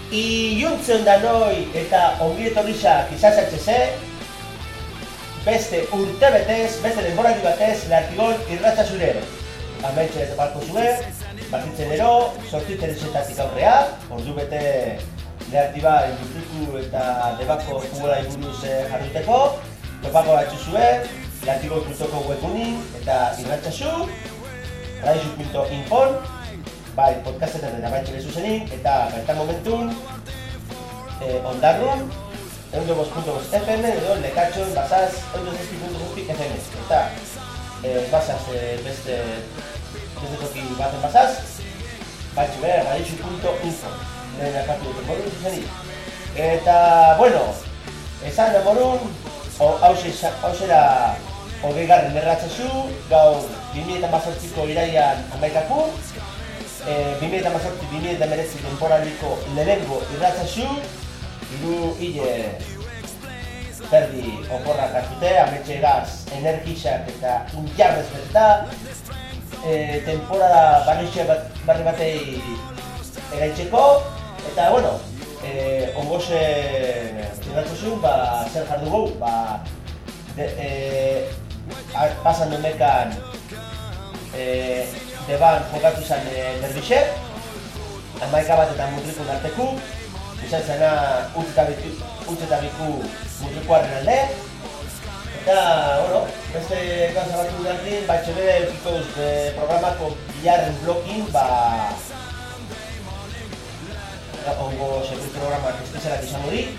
Iluntzen da noi eta ongietorriak izazatxeze, beste urte betez, beste denborari batez, Leartigol irratxa zure. Ametxe ez balko zuen, batitzen ero, sortitzen esetatik aurrea, ordu bete Leartiba industriku eta debako futbola inguruz jarduteko, topako batzu zuen, Leartigol.ko webunin eta irratxa zu, radixu.infon, bai, podcastetan eta baitxe bezuzenik, eta bertan momentun, ondarrun, 102.5 FM edo lekatxon, basaz, 102.5 FM. Eta basaz beste toki baten basaz, baitxe behar, radixu.info, lehen akatu duten morun zuzenik. Eta, bueno, esan da morun, hausera hogeigarren erratzazu, gaur 2018ko iraian amaikaku, 2018-2019 temporaliko lehenengo irratzazu, hiru hile berdi oporrak hartute, ametxe egaz, energisak eta injarrez beteta, temporada barri batei eraitzeko, eta, bueno, ongoze irratzazu, zer jardugu, pasan domekan deban jokatu izan derbixe, hamaika bat eta mutrikun arteku, izan zena utzeta biku mutrikuaren alde, eta, bueno, beste gauza bat dudakin, batxe bere eukikoz programako bilarren blokin, ongo sekuri programak espezialak izango di,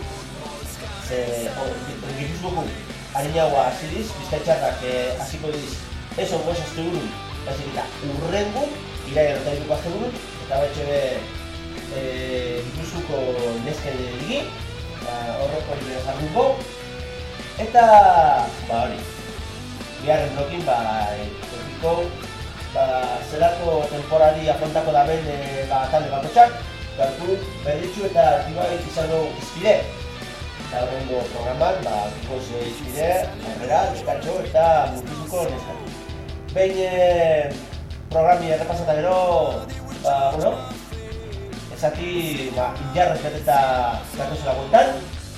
Gipuzkoako harinaua hasi diz, bizkaitxarrak hasiko diz, ez ongo zazte burun, baizik eta urrengu, iraia notarituko azte burun, eta batxe be Gipuzkoako nesken digi, horreko hori bera zartungo, eta, hori, biharren blokin, erriko, zelako temporari afrontako daben talde bakotxak, gartu berritxu eta artibait izango izpide. Eta horrengo programan, kikoz izpide, aurrera, eskatxo eta mutizuko neskan. Behin programi errepasata gero, bueno, ezati injarrez beteta gatozela gueltan.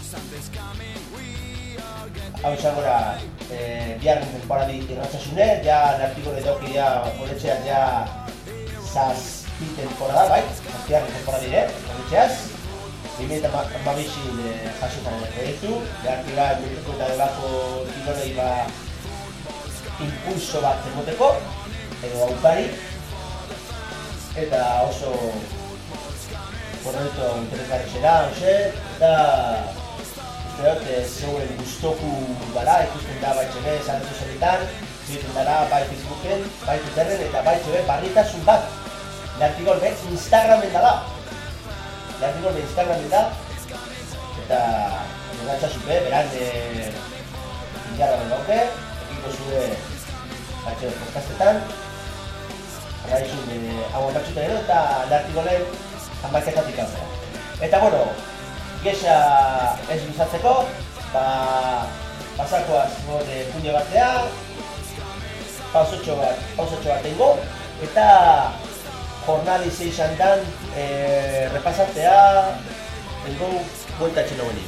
Hau izan gora, biharren temporadi irratxasune, ja Leartigol edokia horretxean ja zazpi temporada, bai, zazpiarren temporadi ere, horretxeaz. 2012 jasotan proiektu, Leartiga mutriko eta delako kilonei impulso bat emoteko, edo aukari, eta oso proiektu interesgarri zera, eta uste dut, zeuen guztoku gara, ikusten da baitxebe, zaretu zerritan, ziriten dara bai Facebooken, bai Twitterren, eta baitxebe barritasun bat, Leartigol be Instagramen dala. Leartigol be Instagramen da, eta negatxa zupe, beran injarra gauke, ekiko zure batxe podcastetan, arraizun hau ondatzuten edo, eta Leartigolen hamaiketatik aurrera. Eta, bueno, gesa ez luzatzeko, pasakoaz puño batea, pausotxo bat dengo, eta jornali izan dan repasatzea dengo bueltatxe nogeni.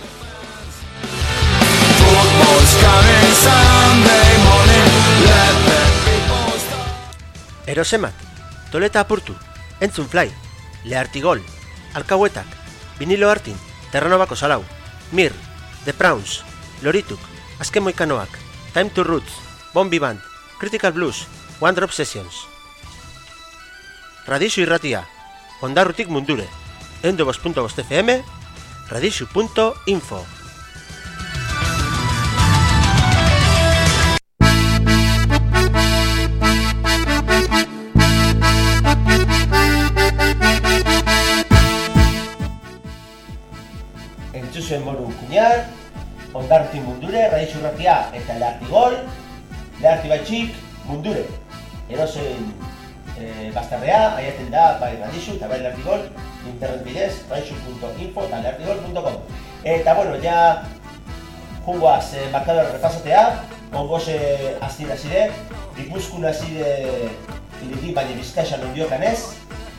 Erosemak, toleta apurtu, entzun fly, Leartigol, alkauetak, vinilo hartin, Terranobako salau, Mir, The Prawns, Lorituk, Azken Moikanoak, Time to Roots, Bombi Band, Critical Blues, One Drop Sessions. Radixu irratia, ondarrutik mundure, 102.5 FM, radixu.info. Entzuzuen moru kuñar, ondarrutik mundure, radixu irratia eta Leartigol, Leartibatxik mundure. Erosen bastarrea, aiaten da, bai Radixu eta bai Leartigol, internet bidez, radixu.info eta leartigol.com. Eta, bueno, ja jungoaz markador repasatea, ongoze aztira zire, Gipuzkoan zire iriki, baina Bizkaian ondiokan ez.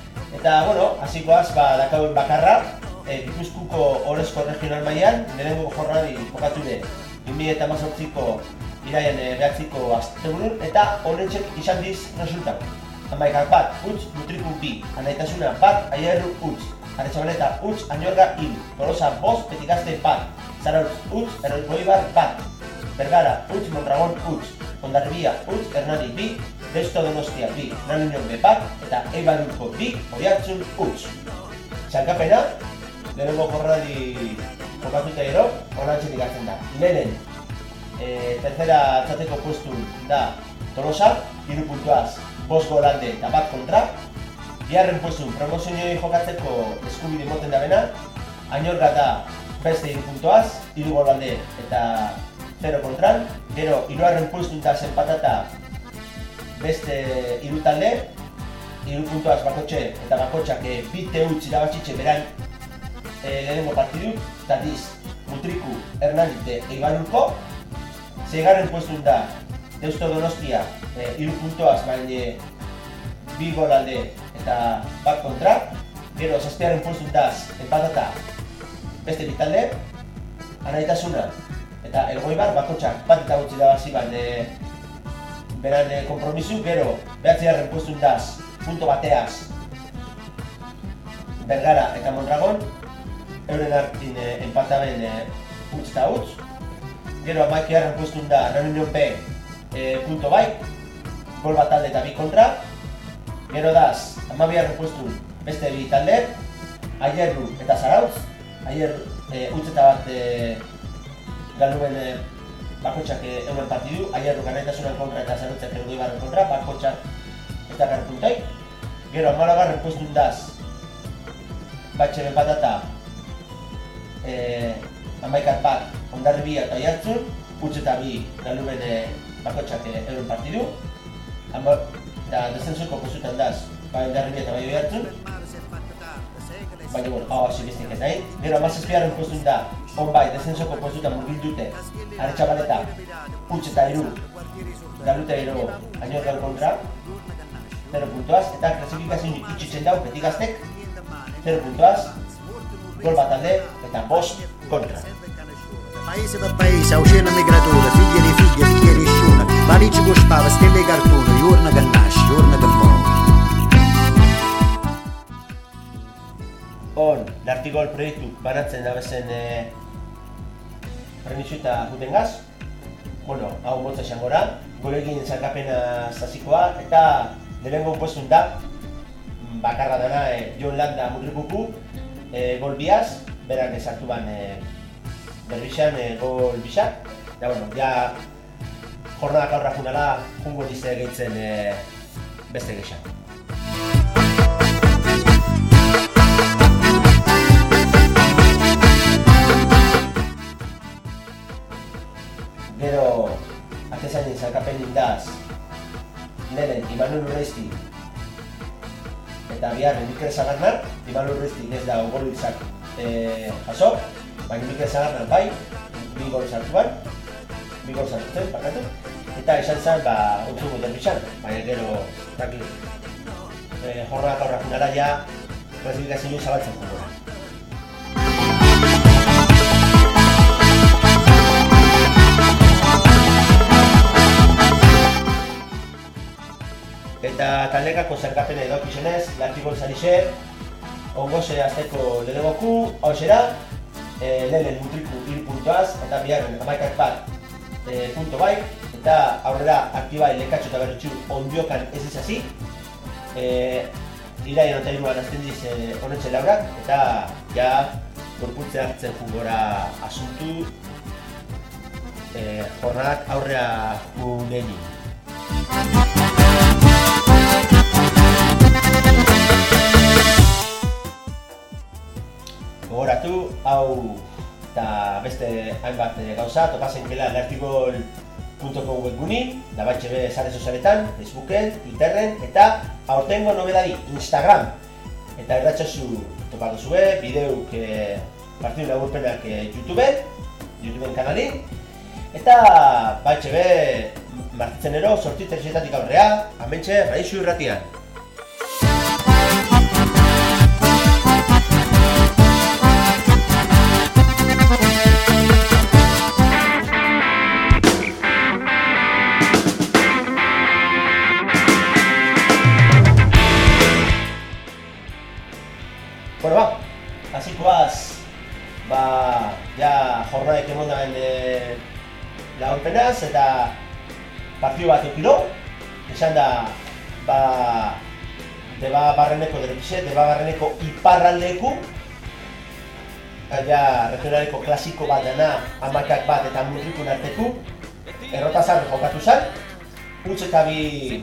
Eta, bueno, hasikoaz, dakauen bakarra, Gipuzkoako Orezko regional mailan lehenengo jorraldi jokatu ere 2018ko iraian 9ko asteburun eta honetxek izan diz resultatu. Amaikak bat, utz, Mutriku bi, Anaitasuna bat, Aierru utz, Aretxabaleta utz, Añorga hiru, Tolosa bost, Betikazte bat, Zarautz utz, Erroikoibar bat, Bergara utz, Mondragon utz, Hondarribia utz, Hernani bi, Deusto Donostia bi, Naniñon be bat, eta Eibarko bi, Oiartzun utz. Sailkapena, lehenengo jorraldi jokatuta gero, honantzen ikatzen da. Lehen, tercera txateko puestun da Tolosa, 3 puntuaz, 5 gol alde eta 1 kontra. Bigarren puestun promozioei jokatzeko eskubide moten da bena, Añorga da beste 3 puntuaz, 3 gol alde eta 0 kontran. Gero, 3. puestun da zenpatata beste 3 talde, 3 puntuaz bakotxe eta bakotxak bite utzi irabazitxe beran lehenengo partidu, eta diz Mutriku, Hernani eta Eibarko. 6. puestun da Deusto Donostia 3 puntuaz, baina 2 gol alde eta 1 kontra. Gero, 7. puestun da empatata beste 2 talde, Anaitasuna eta Elgoibar bakotxak bat eta gutxi irabazi beran kompromisu. Gero, 9. puestun da punto bateaz Bergara eta Mondragon, euren hartin empataben utz eta utz. Gero, 11. puestun da Naniñon B punto bai, gol bat talde eta 2 kontra. Gero daz, 12. puestun beste 2 talde, Aierru eta Zarautz. Aierru utz eta bat galduben bakotxak euren partidu, Aierru Anaitasunan kontra eta Zarautzak Elgoibarren kontra, bakotxak ez dakar puntaik. Gero, 14. puestun daz, Batxe empatata, 11 bat, Hondarribia eta Oiartzun, utz eta 2 galduben bakotxak euren partidu. Eta descensuko postutan daz, Hondarribia eta Oiartzun. Baina, bueno, hau hasi biztik eta egin. Gero, 17. postun da, onbai, descensuko postutan murgildute, Aretxabaleta, utz eta 3, galute gero Añorgan kontra, 0 puntuaz, eta klasifikazioa itxitzen dau Betikaztek, 0 puntuaz, gol bat alde eta 5 kontra. Paese per paese, a uccello migratore, figlie di figlie, figlie di sciuna, Varici guspava, stelle di cartone, giorno che nasce, giorno che muore. L'artigol proiektu banatzen dabezen premisu eta jutengaz. Bueno, hau motza esangora, golegin zarkapena zazikoa, eta lehenengo puestun da, bakarra dana Jon Landa Mutrikuku, gol biaz, berak esartu ban berbixan gol bisak. Eta bueno, ja jornadak aurra junala, jungo dizte gehitzen beste gexan. Gero, atezainen zarkapenin daz, lehen Imanol Urreizti eta biharren Mikel Zagarnar. Imanol Urreizti ez da gol izak jaso, baina Mikel Zagarnar bai, 2 gol sartuan, 2 gol sartuzen, bakatu. Eta esan zen, ontzuko derbixan, baina gero, jorrak aurra funara ja, klasifikazioa zabaltzen jugora. Eta taldekako zerkapena edokizionez, l'artikol zarixe, ongoze azteko lehenengoku, hau zera, lehen Mutriku 3 puntuaz, eta biharren 11 bat punto bai, eta aurrera aktibai lekatxo eta berritxu ondiokan ez izazi. Iraien eta iruan azten diz honetxe laurak, eta ja gorputze hartzen jugora asuntu jornadak aurrea juneni. Gogoratu, hau eta beste hainbat gauza topazen kela l'artigol.com webgunin, da batxe be sare sozialetan, Facebooken, Twitterren, eta aurtengo nobedari Instagram. Eta erratxasu topatu zue, bideuk partidu laburpenak YouTubeen kanalin. Eta batxe be martitzenero sortzi terzietatik aurrea, amentxe Raixu Irratian. Bueno, hasikoaz, ja jornadek emon daben lagunpenaz eta partidu bat eukilo, esan da, Debabarreneko derekize, Debabarreneko iparraldeku, ja regionaleko klasiko bat dena, hamakak bat eta Mutrikun arteku, errotazar jokatu zen, utz eta bi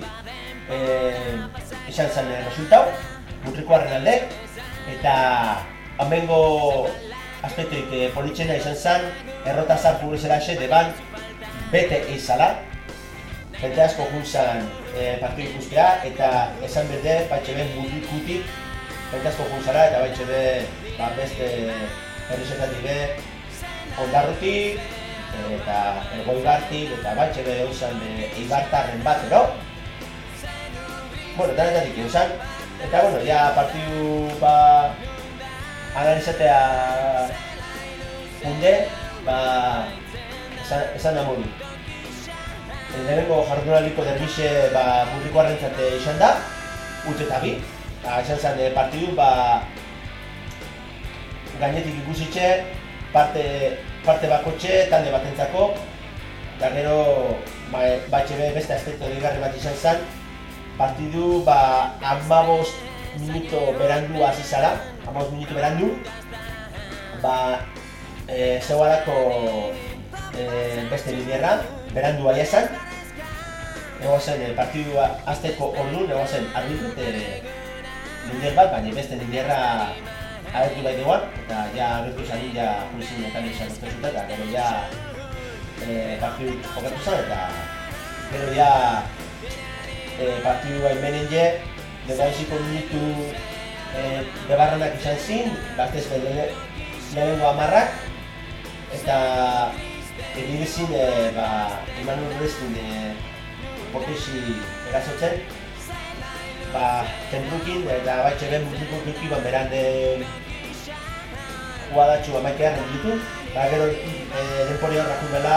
izan zen resultau, Mutrikuarren alde, eta amengo aspektoik politxena izan zen, errotazar jugezeraxe deban bete eizala, jente asko juntzan partidu ikustea, eta esan berde baitxebe Mutrikutik jente asko juntzara, eta baitxebe beste herrizetatik Ondarrutik, eta Elgoibartik, eta baitxebe euzan Eibartarren bat, ero? Bueno, danetatik euzan, eta bueno, ja partidu analizatea hunde, esan da modu. Lehenengo jardunaliko derbixe Mutrikuarrentzat izan da, utz eta bi, izan zen partidu gainetik ikusitxe, parte bakotxe, talde batentzako, eta gero baitxebe beste aspekto digarri bat izan zen, partidu 15 minuto berandu hasi zara, 15 minuto berandu, zeugarako beste biderra, berandu aia zen, ego zen partidu azteko orduan, ego zen arbitru bider bat, baina beste biderra agertu bai duan, eta ja agertu zanin ja jurizin mekan izan duztezuta, eta gero ja partidu jokatu zen, eta gero ja partidu bai menenge, degaiziko minutu Debarrenak izan zin, batez lehenengo amarrak, eta egirezin Imanol Urrezkin potesi erasotzen, tenrukin eta baitxeben Mutrikuki berande jugadatxu amaikean renditu, gero denpori horrakun bela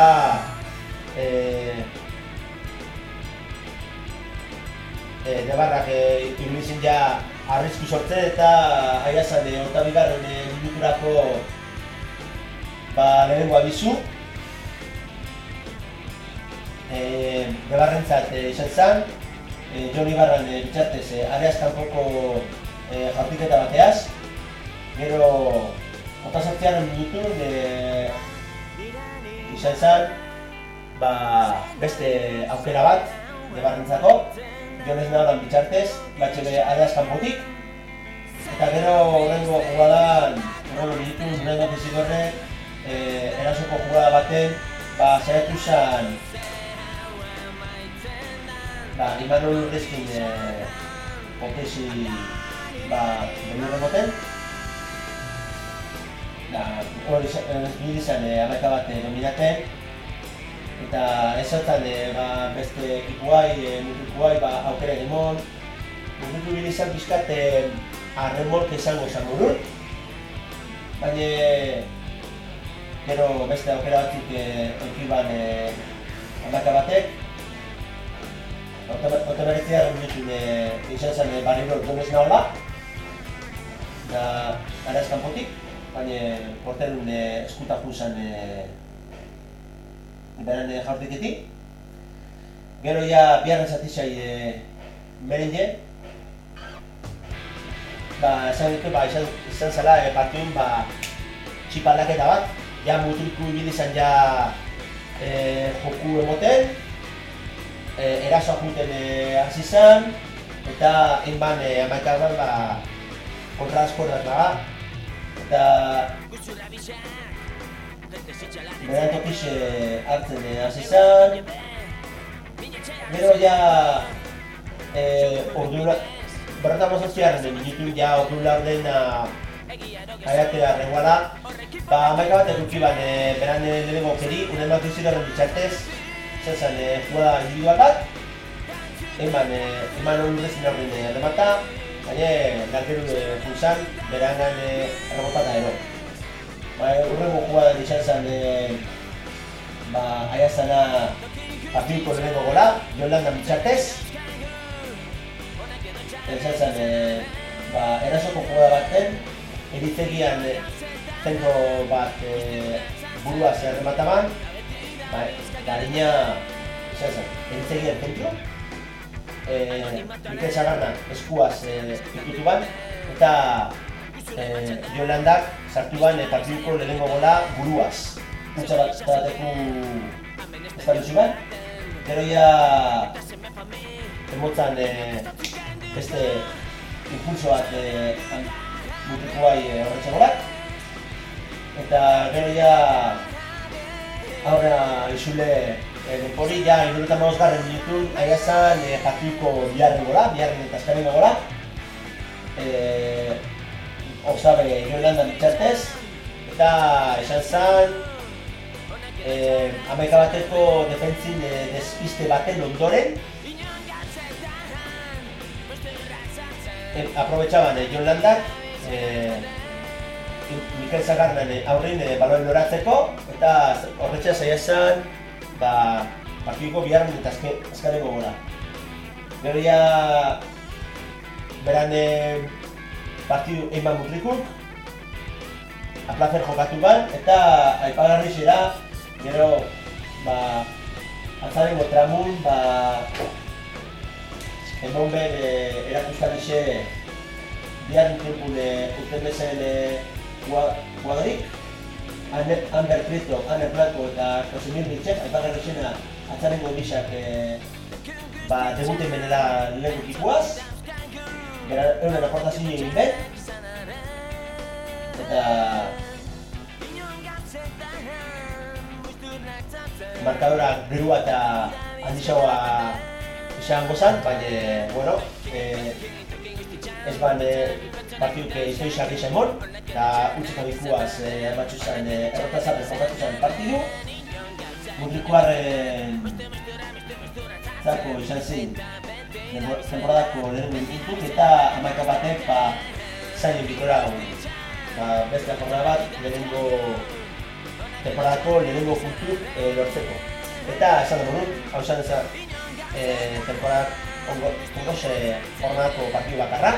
Debarrak ibilizin ja arrisku sortzen eta aiazan Otabigarren minuturako lehenengo abizu. Debarrentzat izan zen, Jon Ibarran bitxartez areaz kanpoko jaurtiketa bateaz. Gero, 28 minutun izan zen beste aukera bat Debarrentzako. Jon ez nahoran bitxartez, baitxebe areaz kanpotik. Eta gero horrengo jugadan, horrengo bizigorre, erasoko jugada baten, zaiatu zen Imanol Urrezkin potesi benurren moten. Hori izan amaika bat dominaten. Eta ez zautan beste ekipuai, Mutrikuai aukera egimon. Mutriku bilizan pixkat arremolke izango dut. Baina gero beste aukera batzuk eukiban amaika batek. Oteberetzea minutun izan zen barriro Jon nahola. Areaz kanpotik, baina porterun eskuta junzan beran jaurtiketik. Gero ja biharren zatizai merenge. Izan zela partidun txipaldaketa bat. Ja Mutriku ibilizan ja joku emoten. Erasoa juten hasi zen. Eta hainban amaikadan kontra askorrak daga. Eta beran tokiz hartzen hasi zen. Gero ja berreta mozortziaren minutu ja ordu laurden aiatera renguala. Amaika bat edukiban beran lehenengo keri, unen bat izigaren bitxartez. Zen jugada individual bat. Imanol Urrezkin horren remata. Baina largeru funtzan, berangan errebotata ero. Urrengo jugadan izan zen aiazana partiduko lehenengo gola, Jolanda bitxartez. Izan zen erasoko jugada baten, eritzegian zentro bat burua zerremataban, garina, eritzegian zentro, Mikel Sagarna eskuaz ikutu ban, eta Jolandak sartu ban partiduko lehenengo gola buruaz. Utsa bateku esparutxu ban, gero ja emotzan beste impulso bat mutikuai horretxe golak, eta gero ja aurrera izule denpori, ja 75. minutun aiazan partiduko biharren eta azkarrengo gola. Osabe Jolanda bitxartez, eta esan zan 11 bateko defentzin despiste baten ondoren aprobetxaban Jolandak Mikel Sagarnan aurrin baloen loratzeko, eta horretxea zaila zan partidiko biharren eta azkarrengo gola. Gero ja beran partidu Eiman Mutrikuk aplazer jokatu ban, eta aipagarri zera gero altzarengo tramun emon ben erakustarixe biharren tiempun urten bezen jugadorik, Ander Prieto, Ander Blanco eta Josemir Mitxek, aipagarri zena altzarengo emisak debuten benela lehen ekikuaz, euren aportazio egin ben, eta markadora gerua eta handixagoa izan gozan, baina, bueno, ez ban partiduk izoi sarri zen bon, eta utziko bikuaz batzu zen errotazarren jokatu zen partidu. Mutrikuarren zako izan zen temporadako lehenengo inputuk, eta 11 batek zainen bikora gaudi. Beste jornada bat temporadako lehenengo puntuk lortzeko. Eta esan dugu nun, hau esan ezan temporadak ongoxe jornadako partidu bakarra,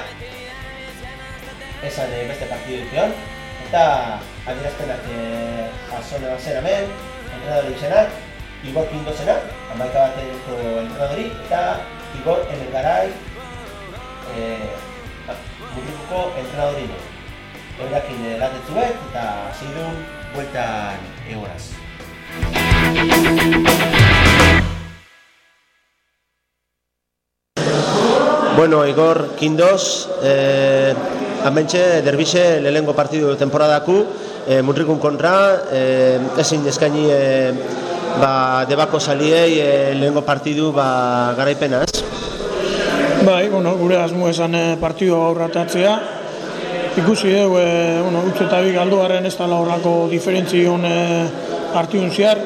esan beste partidu dutión, eta adierazpenak azone bazen hemen, entrenadori izenak, Igor Kindozena, 11 bateko entrenadori, eta Igor Emengarai Mutrikuko entrenadori. Eurakin latetzuek eta zidun bueltan egoraz. Bueno, Igor Kindoz, hementxe derbixe lehenengo partidu temporadaku, Mutrikun kontra, ezin eskaini debako saliei lehenengo partidu garaipenaz. Bai, gure asmo esan partidu aurratatzea. Ikusi dugu, utzu eta bi galduaren ez dela horrako diferentzion partidun zehar.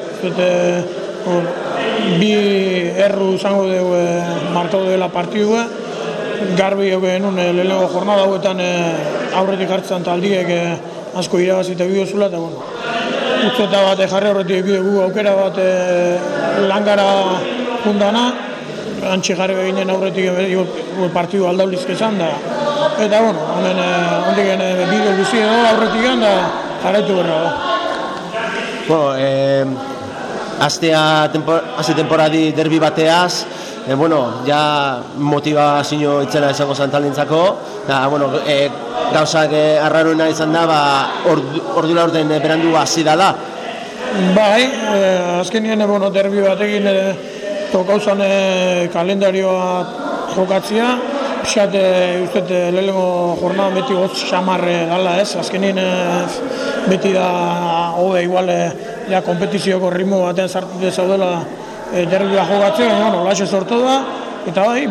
Bi erru izango dugu markatu dela partidua. Garbi genuen lehenengo jornada hauetan aurretik hartzen taldiek asko irabazita bidozula, eta utzu eta bat jarri horretik dugu aukera bat langara fundana, antxe jarri beginen aurretik partidu aldaulizk esan da. Eta, hemen ondik bideo luzi edo aurretik da jarraitu berra da. Azte temporadi derbi bateaz, ja motivazio itzela izango zen talentzako, eta, gauzak arraroena izan da, ordura orten berandu hasi dala. Bai, azkenien derbi batekin tokauzan kalendarioa jokatzea, pixat ustet lehenengo jornada beti gotz xamarre dala ez, azkenien beti da hobe igual kompetizioko ritmo batean sartute zaudela derbia jokatzea, laxe sortu da, eta bai,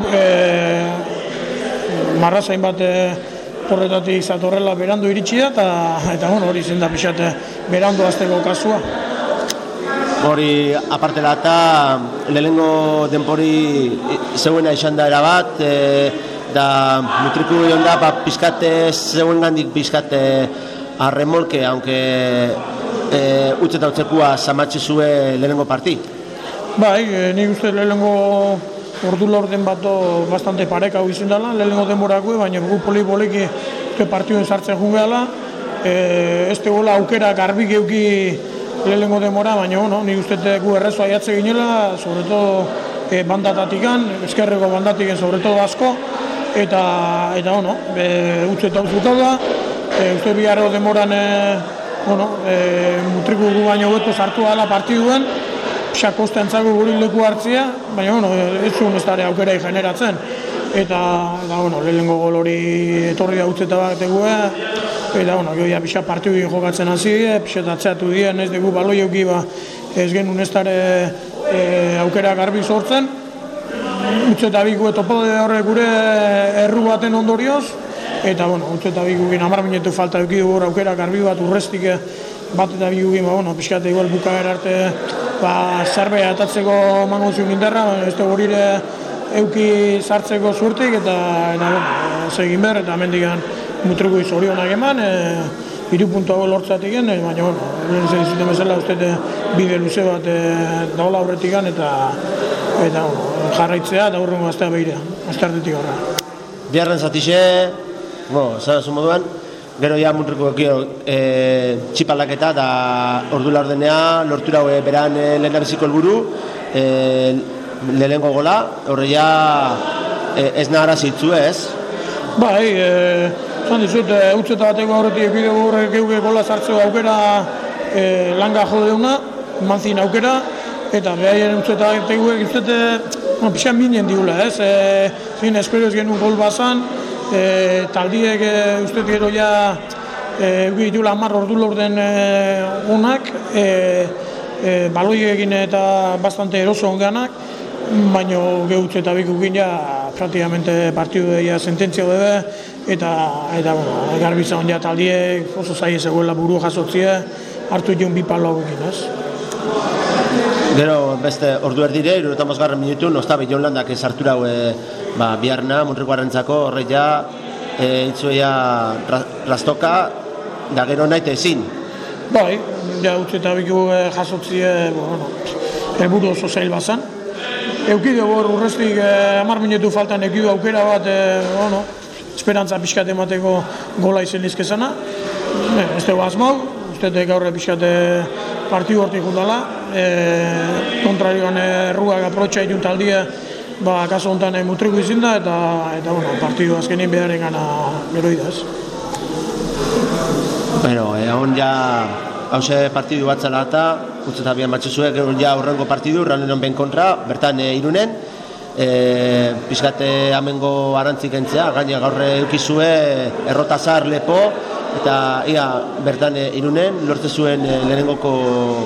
marrazain bat horretatik zatorrela berandu iritsi da, eta hori zen da pixat berandu azteko kasua. Hori apartela eta lehenengo denpori zeuena izan da erabat, da Mutriku egon da pizkate zeuen gandik pizkate arremolke, aunque utzeta utzekua zamatxe zue lehenengo parti. Bai, nik uste lehenengo ordu lorden bato bastante pareka hau izan dela, lehenengo denborako, baina gu poli-poliki partiduen sartzen jungeala, ez tegoela aukera garbi geuki lehenengo demora, baina nik uste gu errezu aiatze ginela, sobretodo bandatatikan, eskerreko bandatiken sobretodo asko, eta utze eta uzbukau da, uste biharro demoran mutriku gu baino beto sartu dela partiduen, pixak kostentzako guri leku hartzia, baina ez zuen ez dara aukerai generatzen. Eta lehenengo gol hori etorri da utzeta bat egue, eta joia pixak partidu jokatzen hasi, pixak atzeatu dien ez dugu baloi euki ez genuen ez dara aukera garbi sortzen. Utzeta biku etopo horre gure erru baten ondorioz, eta utzeta bikukin 10 minutu falta euki dugu aukera garbi bat urrestik bat eta bikukin, pixkat igual bukaera arte zerbait atatzeko mango zion indarra, ez dugu horire euki sartzeko zuertik eta segin behar, eta mendikan mutriku izorionak eman, 3 puntu hau lortzatik baina lehen zuten bezala uste bide luze bat daola aurretik eta jarraitzea eta hurrengo gaztea behirea, aztartetik horra. Biarren zatixe, zara moduan, gero ja mutriko txipaldaketa eta ordu laurdenea lortura beran lehen abiziko helburu, lehenengo gola, horre ja ez nahara zitzu ez? Bai, zan dizut, utzeta bateko horretik epidegu horrek euke gola zartzeko aukera langa jodeuna, manzin aukera, eta behaien utzeta bateko utzete pixan minen diula ez? Zin, espero ez genuen gol bazan, taldiek utzet gero ja euke ditula 10 ordu lorden unak, baloiekin eta bastante eroso onganak, baina gehutze eta bikukin ja praktikamente partidu ja sententzia debe eta garbi zaun ja taldiek oso zaila zegoela buru jasotzia hartu joan 2 palo hauekin, ez? Gero beste ordu erdire, 75 minutu, noztabe Jon Landak sartura biharna, Muntrikoarrentzako horre ja itzuea rastoka da gero nahi ezin. Bai, ja utze eta biku jasotzia helburu oso zail bazan. Eukide hor urrestik 10 minutu faltan ekidu aukera bat, esperantza pixkat emateko gola izen izkezana. Ez dugu asmau, uste gaur pixkat partidu hortik jundala. Kontrarioan erruak aprotxa itun taldia, kaso honetan mutriku izin da, eta partidu azkenin beharren gana gero idaz. Bueno, egon ja hause partidu bat zela eta utzeta bian batxuzue, gero ja aurrengo partidu, Ranenon ben kontra, bertan Irunen, pixkate amengo arantzik entzea, gaina gaur eukizue Errotazar lepo, eta ia bertan Irunen, lortze zuen lehenengoko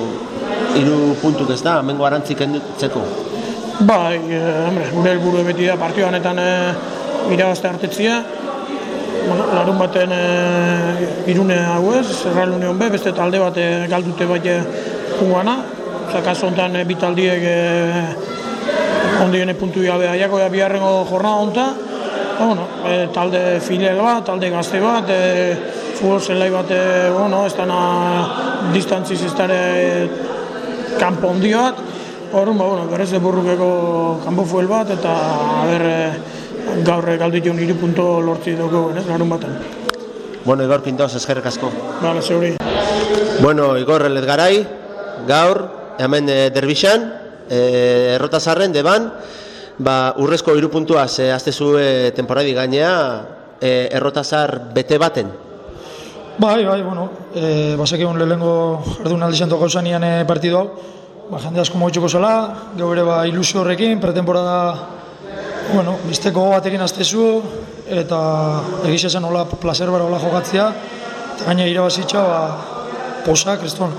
3 puntuk ez da, amengo arantzik entzeko. Bai, gure helburu beti da partio honetan irabazte hartetzia, larun baten Irune hau ez, Real Union B, beste talde bat galdute bat punguana. Kaso honetan bi taldiek ondien puntu gabe aiako biharrengo jornada honetan. Talde filial bat, talde gazte bat, futbol zelai bat, ez dana distantziz ez dara kanpo ondi bat. Horren, berrez burrukeko kanpo fuel bat, eta gaur galditun 3 puntu lortzi dugu, larun baten. Bueno, Igor Pintos, eskerrik asko. Bale, zeuri. Bueno, Igor Letgarai, gaur, hemen derbixan, Errotazarren, deban, urrezko 3 puntuaz aztezu temporadi gainea, Errotazar bete baten. Bai, basek egun lehenengo jardun aldizanto gauzanian partidu hau, jende asko moitxuko zela, gau ere ilusio horrekin, pretemporada bizteko batekin aztezu, eta egiz esan hola placer bara hola jokatzea, eta gaina irabazitza posa, kriston.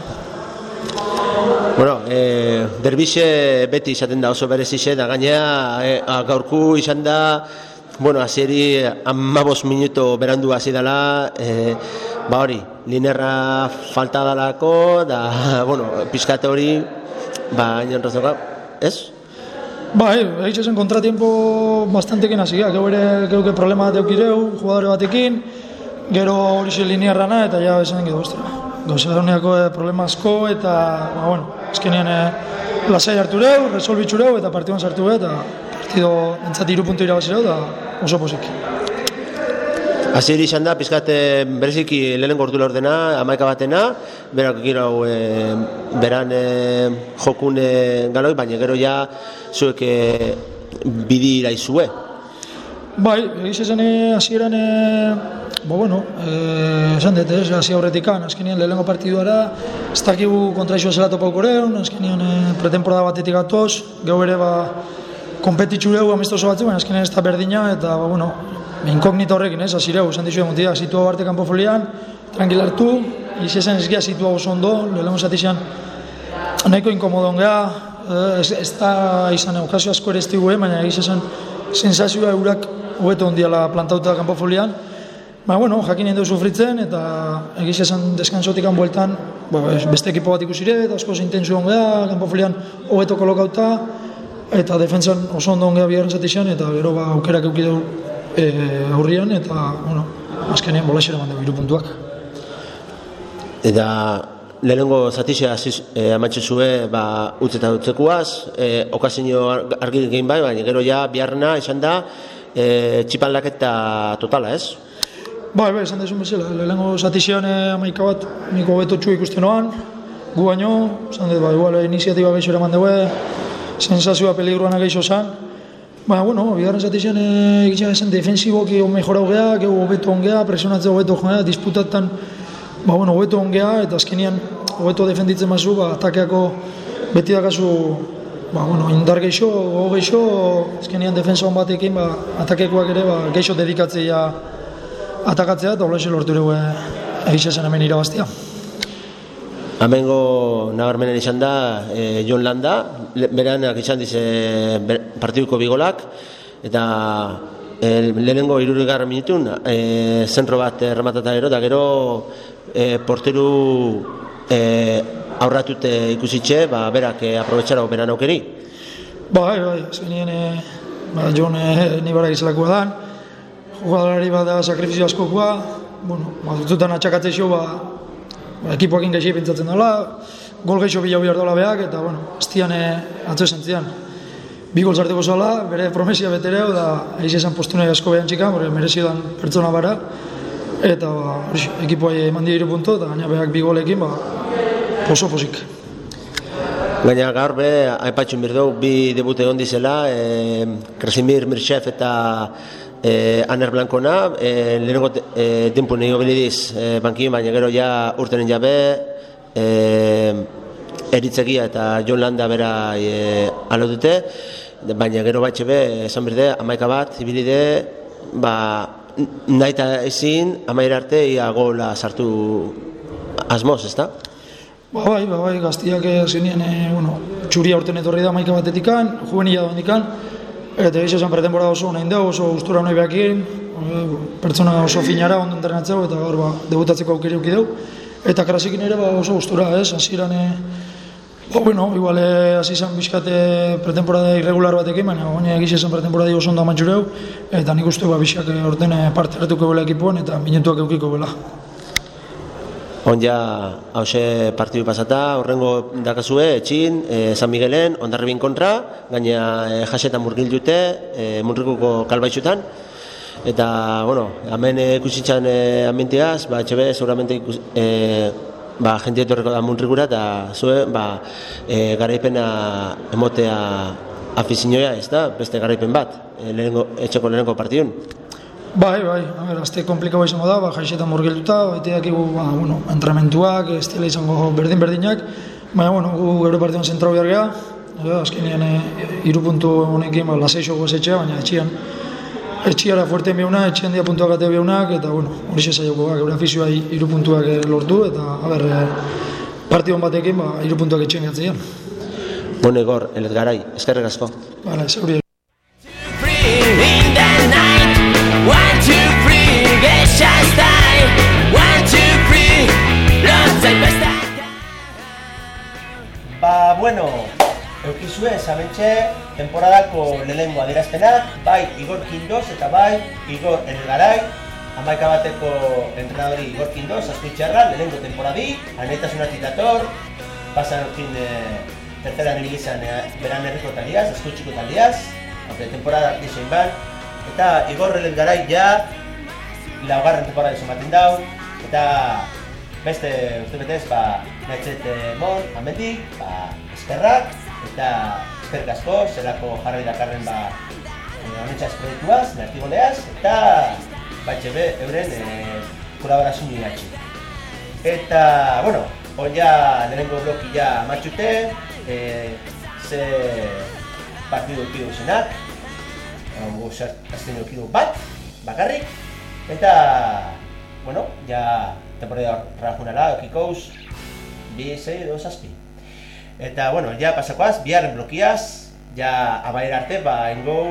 Bueno, derbixe beti izaten da oso berezixe, da gaina gaurku izan da, hasieri 15 minutu berandu hasi dela, hori, linerra falta dalako, da, pizkate hori, inon razoka, ez? Bai, egiz esan kontratiempo bastantekin hasiak, geuke problema bat eukireu, jugadore batekin, gero hori zen linearrana, eta ja esan gidu, gauza dauniako problema asko, eta, azkenean lasai hartureu, resolbitzureu, eta partiduan sartu eta partido entzat 3 puntu irabazireu, eta oso posik. Hasieri izan da, pizkat bereziki lehenengo ordu laurdena, 11 batena, berak gero beran jokun galoi, baina gero ja zuek bidi iraizue. Bai, egiz esan hasieran, esan dut, hasi aurretikan, azkenean lehenengo partiduara, ez dakigu kontraizua zela topaukoreun, azkenean pretemporada batetik gatoz, gero ere konpetitxureu amistoso batzu, baina azkenean ez da berdina, eta inkognita horrekin, hasireu, esan dizue mutia, situa barte kanpo folian, tranquil hartu, egiz esan ez gea situa oso ondo, lehenengo zatizan nahiko inkomodon geha, ez da izan okazio asko ere ez digu, baina egiz esan sensazioa eurak hobeto ondiala plantauta kanpo folian, jakin egin sufritzen, eta egiz esan deskansotikan bueltan, beste ekipo bat ikusire, eta asko zintentzu ongea, kanpo folian hobeto kolokauta, eta defentsan oso ondo ongea bigarren zatizan, eta gero aukerak eukideu aurrian, eta azkenean bolaxera mandau 3 puntuak. Eta lehenengo zatizia amatxe zue utzeta dutzekuaz, okazio argi egin baina gero ja biharrena izan da txipan laketa totala, ez? Bai, esan dezun bezala, lehenengo zatizioan 11 bat niko betotxu ikusten noan, gu baino, esan dut, igual iniziatiba geixo eraman dugu, sensazioa peligruana geixo zan, bigarren zatizioan egitzen esan defensiboki mejorau geha, gero hobeto ongea, presionatzea hobeto jongea, disputatan hobeto ongea, eta azkenean hobeto defenditzen mazu, atakeako beti dakazu indar geixo, gogo geixo, azkenean defensa hon batekin, atakekoak ere geixo dedikatzea atakatzea, eta hola lortu dugu egitzen hemen irabaztia. Hemengo nabarmenen izan da Jon Landa, beranak izan dize partiduko bigolak, eta lehenengo 60 minutun zentro bat rematata gero, eta gero porteru aurratute ikusitxe, berak aprobetxara beran aukeri. Bai, azkenean Jon nibara izelakoa dan, jugadorari bat da sakrifizio askokoa, zutan atxakatzea xo, ekipoakin gaixi pentsatzen dela, gol gaixo bila behar dola behak, eta ez dian atzo esan zian. 2 gol zarteko zola, bere promesia betereo, da egiz esan postuna asko behan txikan, mereziodan pertsona bara, eta ekipoa eman dira 3 punto, eta gaina behak 2 golekin, oso posik. Gaina gaur aipatxun birdou, 2 debute egon dizela, Krasimir Mirchev eta Aner Blancona, lehenengo tempo nio bilidiz bankin, baina gero ja urtenen jabe, Eritzegia eta Jon Landa bera alo dute, baina gero batxe be, esan berde, 11 bat, ibilide, nahi eta ezin, 11 arte, ia gola sartu asmoz, ez da? Bai, gaztiak zenien, txuria urten etorri da 11 batetikan, juvenila da hondikan, eta egiz esan pretemporada oso nahi da, oso gustura nahi behakin, pertsona oso finara, ondo entrenatzeu, eta gaur debutatzeko aukeri eukideu, eta Krasikin ere oso gustura, ez, hasieran, igual hasi izan bizkate pretemporada irregular batekin, baina goine egiz esan pretemporada oso ondo amantxureu, eta nik uste bizak orten parte hartuko bela ekipoan, eta minutuak eukiko bela. Onja, hause partidu pasata, horrengo dakazue, Etxin, San Miguelen, Ondarribin kontra, gaina jasetan murgil dute, Munrikuko kalbaitxutan, eta, hemen ikusitzan ambienteaz, etxebe, seguramente jentia etorreko da Munrikura, eta zue, garaipena emotea afizinoia, ez da, beste garaipen bat, etxeko lehenengo partidun. Bai, azte komplikau izango da, jaixetan murgilduta, baiteak entramentuak, ez dela izango berdin-berdinak, baina, gu gero partiduan zentrau behar geha, azkenean 3 puntu honekin, laseixo gozetxea, baina etxiara fuerten behuna, etxean dia puntuak ate behunak, eta, hori zezaioko, gure afizioa 3 puntuak lortu, eta, partidon batekin, 3 puntuak etxean gehatzean. Bone gor, Elet Garai, eskerrik asko. Zeuri. Eukizue, zamentxe, temporadako lehenengo adierazpenak, bai Igor Kindoz eta bai Igor Elet Garai, 11 bateko entrenadori Igor Kindoz, azkuitxarra, lehenengo temporadi, anetasunatik dator, pasan orkin tercera nilizan beran herriko taliaz, azkuitxiko taliaz, temporada disein ban, eta Igor Elet Garai ja laugarren temporada ematen dau, eta beste uste betez, nahitzet mor, amendik, eskerrak, eta eskerrik asko, zelako jarri dakarren honetxaz proiektuaz, nertigoleaz, eta batxe be, euren kolaborazio niratxi. Eta, bueno, hon ja lehenengo bloki ja matxute, ze partidu ekidu zenak, azten ekidu bat, bakarrik, eta, bueno, ja temporada rajunala, okikouz, 2-6-2-6. Eta, bueno, ja pasakoaz, biharren blokiaz, ja abaira arte, ingou,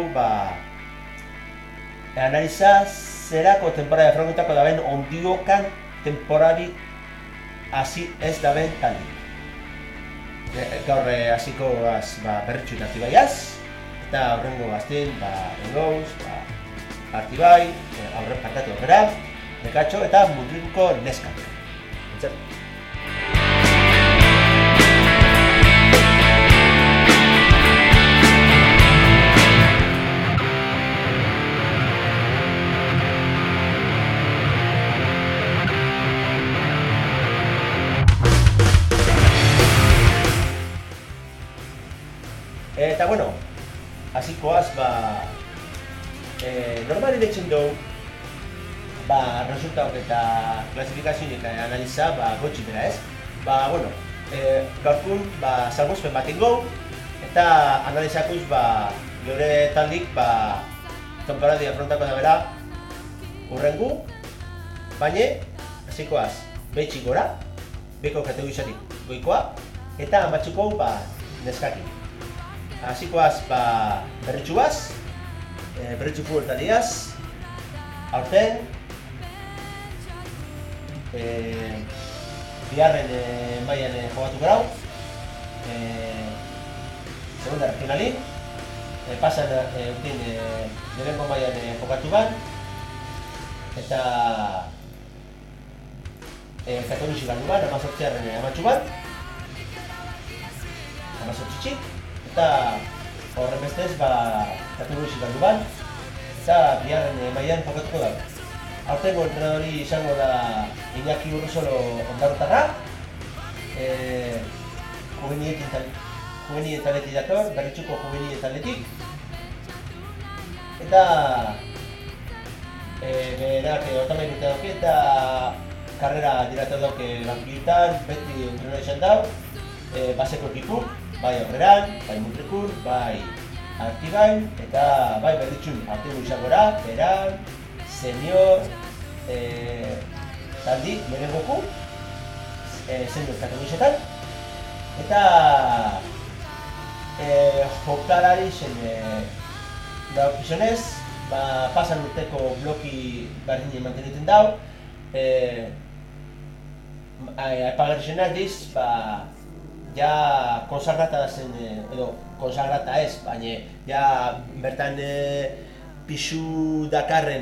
analiza zerako temporada fragmentako daben ondiokan temporari hasi ez daben tali. Gaur hasiko berritxu Artibaiaz, eta aurrengo gaztin, Engouz, Artibai, aurren partatu aurrera, Nekatxo eta Murriko Neskak. Entzertu. Eta, bueno, hasikoaz, normali deitzen dugu, resultaok eta klasifikazioik analiza, gotxi bera ez. Bueno, gaurkun, salgozpen bat ingo, eta analizakuz, geure taldik, temporadi afrontako da bera, urrengu, baina, hasikoaz, behitxik gora, beko kategorizatik goikoa, eta amatxuko, neskakin. Hasikoaz, berritxuaz, berritxu futboltaliaz, aurten, biharren mailan jogatu grau, segunda regionalin, pasan urtin lehenko mailan jogatu ban, eta kategorixi galdu ban, 18 amatxu ban, 18 txik, eta horren bestez, kategorixi galdu ban, eta biharren mailan jogatuko dago. Aurtengo entrenadori izango da Iñaki Urruzolo ondarotarra, juvenil taletik dator, berritxuko juvenil taletik, eta berak otamai urte dauke eta karrera diratu dauke bankietan, beti entrenadori izan dau, baseko ekipuk, bai aurreran, bai Mutrikun, bai Artibain, eta bai berritxun artigu izangora, beran, senior, taldi, lehenengoku, senior kategorizetan, eta jokalari zen daukizionez, pasan urteko bloki berdinen manteniten dau, aipagarri zenak diz, ja konsagrata zen, edo konsagrata ez, baina ja bertan pixu dakarren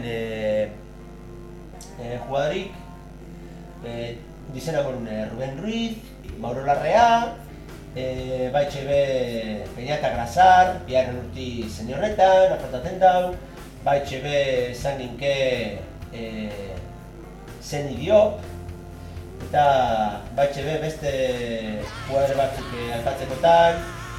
jugadorik, dizena gorun Ruben Ruiz, Mauro Larrea, baitxe be Peñata Grazar, biharren urti seniorretan, afrontaten dau, baitxe be zanginke Zeni Diop, eta baitxe be beste jugadore batzuk alpatzekotan,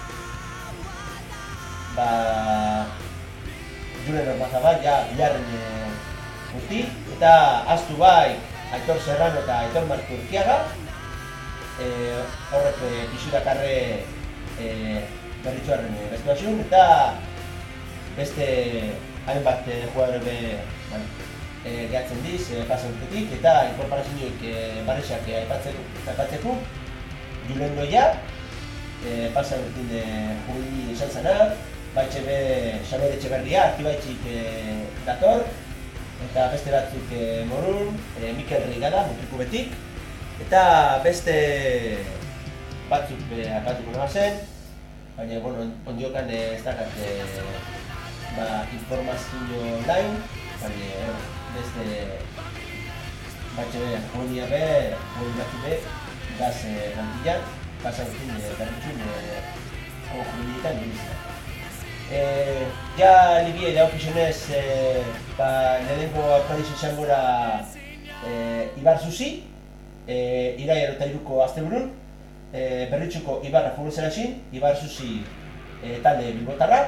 Julen Ormazabal, ja biharren urti, eta aztu bai Aitor Serrano eta Aitor Marko Urkiaga, horrek pixu dakarre berritxuarren bestuazun, eta beste hainbat jugadore gehatzen diz, pasan urtetik, eta inkorporazioik barrexak aipatzeko, Julen Noia, pasan urtin jubilin izan zanak, baitxe be Xaber Etxeberria, Artibaitxik dator, eta beste batzuk morun, Mikel Rigada, Mutriku betik, eta beste batzuk apatuko nagoa zen, baina ondiokan ez dakat informazio online, baina beste batxe be, jonia be, gaz lantillan, pasan urtin berritxun jubilietan nibizia. Ja libie daukizunez, lehenengo aurkadiz izango da Ibar Zuzi, iraia eta iruko asteburun, Berritxuko Ibarra futbol zelaxin, Ibar Zuzi talde bilbotarra.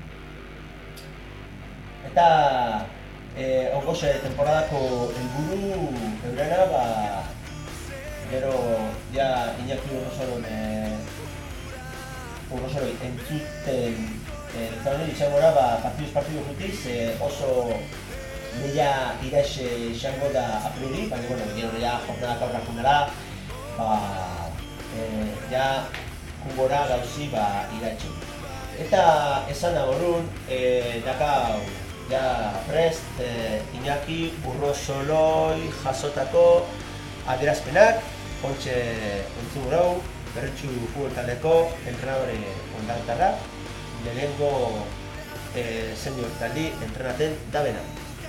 Eta ongoze temporadako helburu eurena, gero ja Iñaki Urrosoloi entzuten izango da, partidu jutiz, oso lehia iraix izango da a priori, baina gero ja jornadak aurra junara, ja jungora gauzi iraitxu. Eta esan agorrun, dakau, ja prest, Iñaki Urrosoloi jasotako adierazpenak, ontxe entzun grau, Berritxu futbol taldeko entrenadore ondartarra, lehenengo senior taldi entrenaten da bena.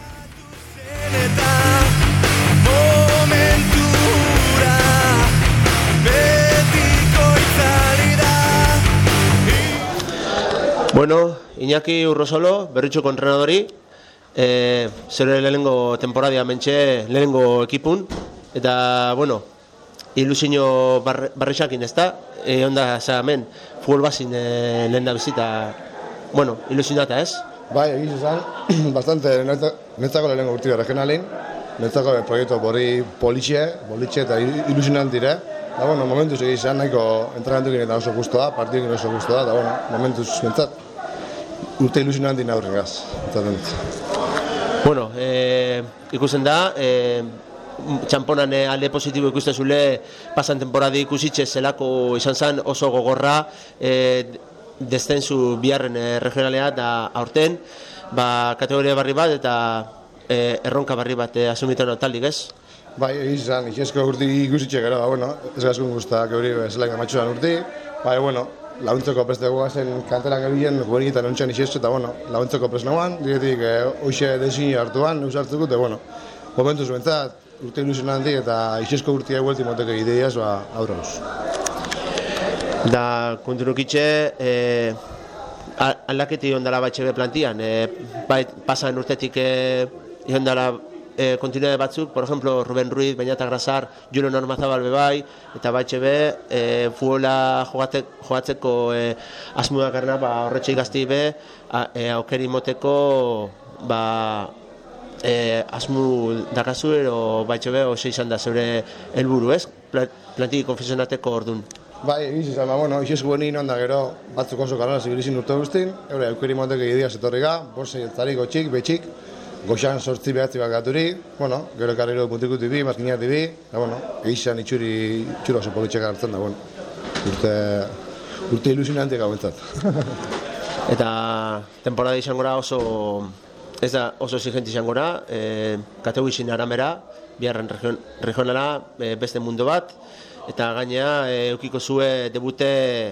Bueno, Iñaki Urrosolo, Berritxuko entrenadori, zure lehenengo temporadia mentxe, lehenengo ekipun, eta, bueno, ilusio barrixakin ez da, onda hemen futbol bazin lehen da bizita, bueno, ilusionata ez? Bai, egiz esan, bastante netzako lehenengo urtira regionalin, netzako proiektu borri politxe eta ilusionant dire, da, bueno, momentuz egiz esan nahiko entrenamentukin eta oso guztua, partidukin oso guztua, da, bueno, momentuz mentzat, urte ilusionantin aurren gaz, Bueno, ikusten da, txamponan alde positibo ikustezule pasan temporadi ikusitxe zelako izan zen oso gogorra descensu biharren regionalea eta aurten kategoria barri bat eta erronka barri bat asumitan taldik ez? Bai, izan, izazko urti ikusitxe gara, bueno, ez gazkun guztak hori zelaik amatxuan urti, bai, bueno, laguntzeko preste guazen kanterak ebilen guerikitan ontsan izazko eta, bueno, laguntzeko prest nagoan, diretik hoxe desini hartuan, eusartzeko, eta, bueno, momentuz bentzat, urte ilusionantik eta izazko urtia eguelti moteko ideiaz, aurrauz. Da, konturukitxe, aldaketi ondala batxebe plantian, pasan urtetik ondala kontinuade batzuk, por ejemplo, Ruben Ruiz, Beñata Grasar, Juno Normazabal bebai, eta batxebe, futbola jogatzeko asmuak garna, horretxe igazti be, aukeri moteko, asmu dakazu ero batxebe ose izan da zeure helburu ez? Plantiki konfesionateko ordun. Bai, egiz izan, bueno, izesku benin onda gero batzuk oso karala zibilizin urte guztin, eure aukeri moteko idea zetorriga, bose jeltzarik gotxik, betxik, goxan sortzi behatzi bakaturi, bueno, gero karrero puntikuti bi, mazkinati bi, eta, bueno, egizan itxura oso politxeka hartzen da, bueno, urte ilusionantik hau entzat. Eta temporada izangora oso, ez da oso exigente izangora, kategorixin aramera, biharren regionala, beste mundu bat, eta gainea eukiko zue debute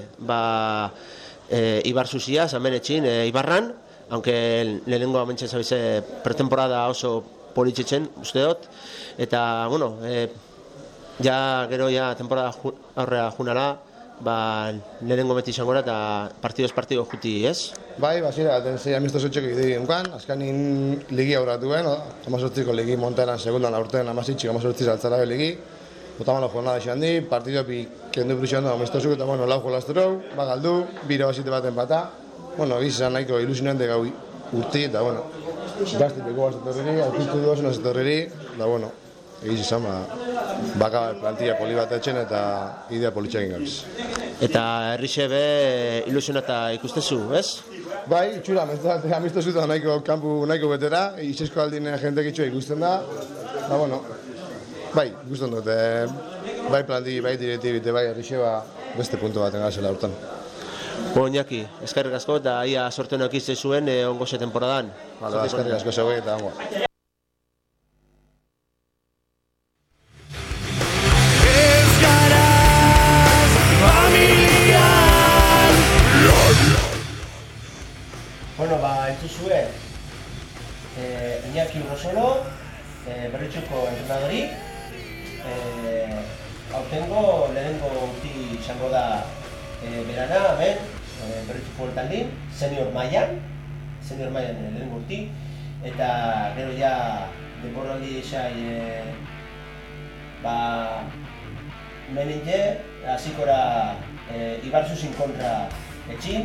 Ibar Zuzia, zamenetxin, Ibarran, aunque lehenengo amentxe zabize pretemporada oso politxetzen, uste dut, eta, bueno, gero temporada aurrea junara, lehenengo beti izango da, eta partido juti, ez? Bai, basira, zei amistosotxeko idei unkan, azkanin ligi aurratuen, amazortziko ligi Montelan segundan aurten amazitxik amazortziz altzara ligi, otamalo jornada esan di, partido pi kendu bruxean da amistosuk, eta, bueno, lau jolazturou, galdu, bira basite baten pata, bueno, izan nahiko ilusionante gau urti, eta, bueno, gazti peko bat zetorreri, aurkitu duzen zetorreri, eta, bueno, egiz izan, baka plantilla poli bat etxen eta idea politxekin gabiz. Eta herrixe be ilusionata ikustezu, ez? Bai, itxura, amistosuta nahiko kampu nahiko betera, izesko aldin jentek itxua ikusten da, eta, bueno, bai, ikusten dut, bai plantilla, bai direktibite, bai herrixe beste puntu baten gazela urtan. Iñaki, eskerrik asko eta ia sortenak izte zuen ongoze temporadan. Eskerrik asko zeuek eta ongo. Bueno, entzuzue, Iñaki Urrosolo, Berritxuko entrenadori, aurtengo lehenengo urti izango da berana, hemen, berritxu futbol taldin, senior mailan lehenengo urti, eta gero ja denboraldi esai menenge, hasikora Ibarzuzin kontra etxin,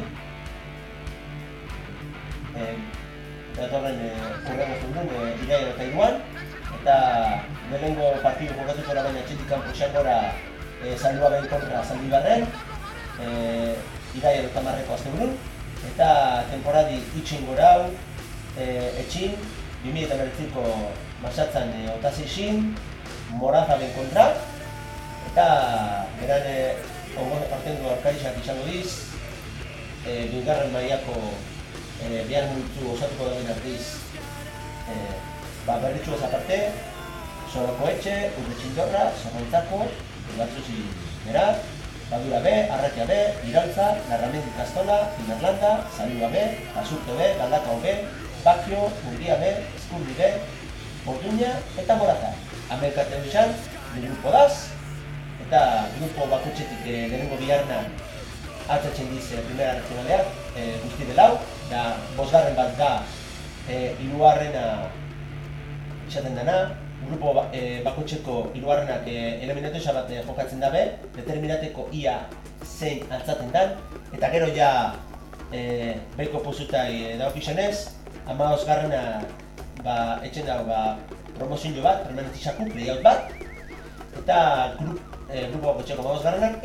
datorren urrengo zundun, iraia eta iruan, eta lehenengo partidu jokatuko da baina etxetik kanpo xakora Zalduaben kontra Zaldibarren, iraia eta marreko asteburun, eta temporadi itxin gorau, etxin, 2009ko marxatzan otazeixin, Morazaben kontra, eta beran ortengo arkarizak izango diz, bigarren mailako bihar multzu osatuko dagoen artiz berritxu ez aparte, Soroko etxe, Urretxindorra, Zorrontzako, Ibatzuzi berat, Badura B, Arratia B, Iraultza, Larramendi Kastola, Finarlanda, Zalua B, Basurto B, Galdakao B, Bakio, Urria B, Eskurdi B, Orduña eta Moraza. Amerikate horizan, grupo daz, eta grupo bakutxetik lehenengo biharnan hartzatzen diz primera regionaleak guzti delau, da bosgarren bat da hirugarrena izaten dena, grupo bakutxeko hirugarrenak eliminatu isa bat jokatzen dabe, determinateko ia zein altzaten dan, eta gero ja behiko pozutai dauk izanez, 15garrena etxen dago promozio bat, permanentizaku, playout bat, eta grupo bakotxeko 15garrenak,